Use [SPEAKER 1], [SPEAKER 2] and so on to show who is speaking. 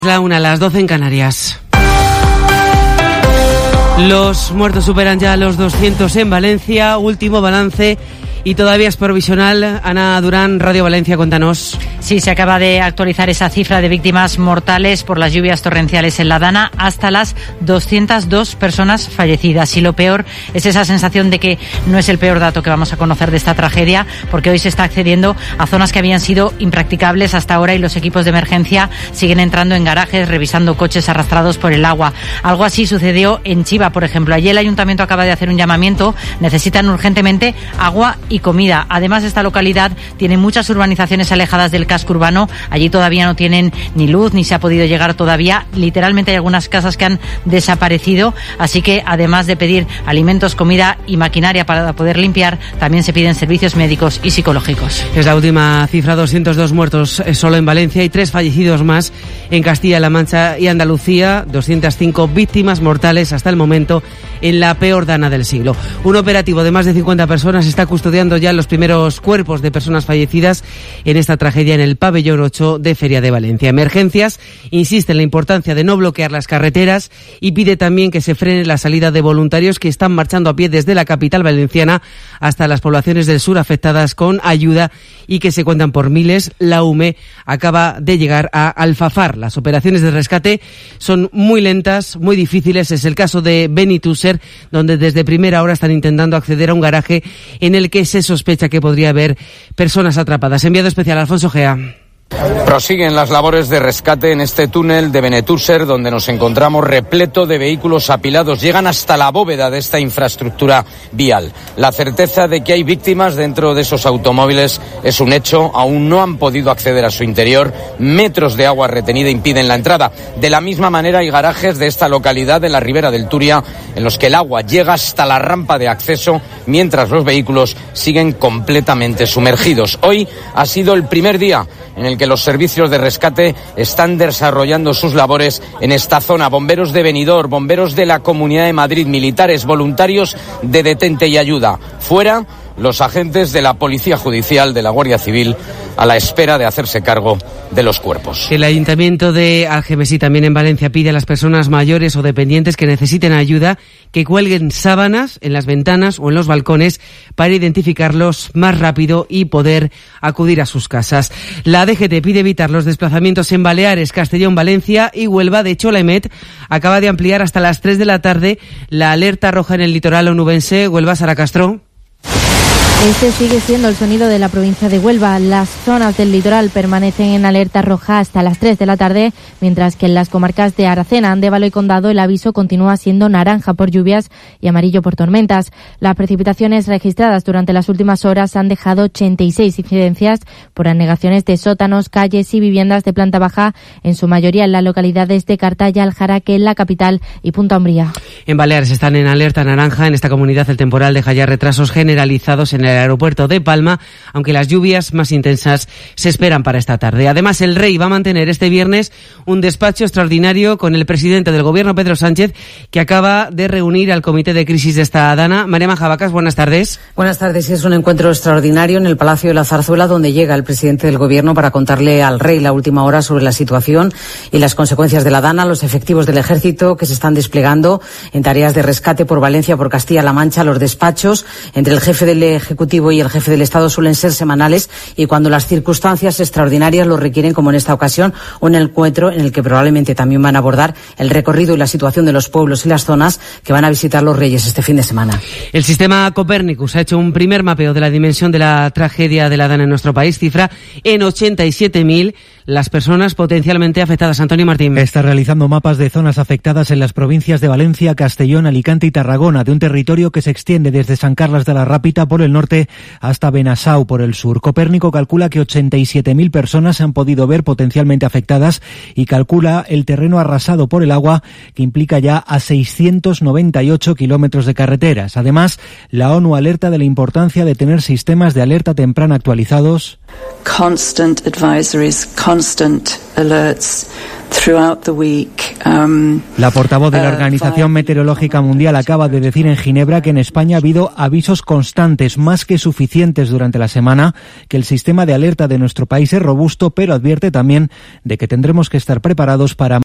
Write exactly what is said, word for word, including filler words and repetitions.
[SPEAKER 1] La una a las doce en Canarias. Los muertos superan ya los doscientos en Valencia, último balance y todavía es provisional. Ana Durán, Radio Valencia, cuéntanos.
[SPEAKER 2] Sí, se acaba de actualizar esa cifra de víctimas mortales por las lluvias torrenciales en la Dana hasta las doscientas dos personas fallecidas. Y lo peor es esa sensación de que no es el peor dato que vamos a conocer de esta tragedia, porque hoy se está accediendo a zonas que habían sido impracticables hasta ahora y los equipos de emergencia siguen entrando en garajes, revisando coches arrastrados por el agua. Algo así sucedió en Chiva, por ejemplo. Allí el ayuntamiento acaba de hacer un llamamiento. Necesitan urgentemente agua y comida. Además, esta localidad tiene muchas urbanizaciones alejadas del casco urbano. Allí todavía no tienen ni luz, ni se ha podido llegar todavía. Literalmente hay algunas casas que han desaparecido. Así que, además de pedir alimentos, comida y maquinaria para poder limpiar, también se piden servicios médicos y psicológicos.
[SPEAKER 1] Es la última cifra, doscientos dos muertos solo en Valencia y tres fallecidos más en Castilla-La Mancha y Andalucía. doscientas cinco víctimas mortales hasta el momento en la peor dana del siglo. Un operativo de más de cincuenta personas está custodiando ya los primeros cuerpos de personas fallecidas en esta tragedia en el pabellón ocho de Feria de Valencia. Emergencias insiste en la importancia de no bloquear las carreteras y pide también que se frene la salida de voluntarios que están marchando a pie desde la capital valenciana hasta las poblaciones del sur afectadas con ayuda y que se cuentan por miles. La U M E acaba de llegar a Alfafar. Las operaciones de rescate son muy lentas, muy difíciles. Es el caso de Benítússer, donde desde primera hora están intentando acceder a un garaje en el que se sospecha que podría haber personas atrapadas. Enviado especial Alfonso Gea.
[SPEAKER 3] Prosiguen las labores de rescate en este túnel de Benítússer, donde nos encontramos repleto de vehículos apilados. Llegan hasta la bóveda de esta infraestructura vial. La certeza de que hay víctimas dentro de esos automóviles es un hecho. Aún no han podido acceder a su interior. Metros de agua retenida impiden la entrada. De la misma manera hay garajes de esta localidad, en la ribera del Turia, en los que el agua llega hasta la rampa de acceso, mientras los vehículos siguen completamente sumergidos. Hoy ha sido el primer día en el que los servicios de rescate están desarrollando sus labores en esta zona. Bomberos de Benidorm, bomberos de la Comunidad de Madrid, militares, voluntarios de Detente y Ayuda. Fuera, los agentes de la Policía Judicial, de la Guardia Civil, a la espera de hacerse cargo de los cuerpos.
[SPEAKER 1] El Ayuntamiento de Algemesí, también en Valencia, pide a las personas mayores o dependientes que necesiten ayuda que cuelguen sábanas en las ventanas o en los balcones para identificarlos más rápido y poder acudir a sus casas. La D G T pide evitar los desplazamientos en Baleares, Castellón, Valencia y Huelva. De hecho, la EMET acaba de ampliar hasta las tres de la tarde la alerta roja en el litoral onubense. Huelva, Sara Castro.
[SPEAKER 4] Este sigue siendo el sonido de la provincia de Huelva. Las zonas del litoral permanecen en alerta roja hasta las tres de la tarde, mientras que en las comarcas de Aracena, Andévalo y Condado el aviso continúa siendo naranja por lluvias y amarillo por tormentas. Las precipitaciones registradas durante las últimas horas han dejado ochenta y seis incidencias por anegaciones de sótanos, calles y viviendas de planta baja, en su mayoría en las localidades de Cartaya, Aljaraque, en la capital y Punta Umbría.
[SPEAKER 1] En Baleares están en alerta naranja. En esta comunidad el temporal deja ya retrasos generalizados en el aeropuerto de Palma, aunque las lluvias más intensas se esperan para esta tarde. Además, el Rey va a mantener este viernes un despacho extraordinario con el presidente del Gobierno, Pedro Sánchez, que acaba de reunir al comité de crisis de esta Dana. María Majabacas, buenas tardes.
[SPEAKER 5] Buenas tardes. Es un encuentro extraordinario en el Palacio de la Zarzuela, donde llega el presidente del Gobierno para contarle al Rey la última hora sobre la situación y las consecuencias de la Dana, los efectivos del Ejército que se están desplegando en tareas de rescate por Valencia, por Castilla-La Mancha. Los despachos entre el jefe del Ejecutivo y el jefe del Estado suelen ser semanales, y cuando las circunstancias extraordinarias lo requieren, como en esta ocasión, un encuentro en el que probablemente también van a abordar el recorrido y la situación de los pueblos y las zonas que van a visitar los Reyes este fin de semana.
[SPEAKER 1] El sistema Copernicus ha hecho un primer mapeo de la dimensión de la tragedia de la Dana en nuestro país, cifra en ochenta y siete mil las personas potencialmente afectadas. Antonio Martín.
[SPEAKER 6] Está realizando mapas de zonas afectadas en las provincias de Valencia, Castellón, Alicante y Tarragona, de un territorio que se extiende desde San Carles de la Rápita por el norte hasta Benasau por el sur. Copérnico calcula que ochenta y siete mil personas se han podido ver potencialmente afectadas y calcula el terreno arrasado por el agua, que implica ya a seiscientos noventa y ocho kilómetros de carreteras. Además, la ONU alerta de la importancia de tener sistemas de alerta temprana actualizados.
[SPEAKER 7] Constant advisories, constant alerts throughout the week.
[SPEAKER 6] La portavoz de la Organización Meteorológica Mundial acaba de decir en Ginebra que en España ha habido avisos constantes, más que suficientes durante la semana, que el sistema de alerta de nuestro país es robusto, pero advierte también de que tendremos que estar preparados para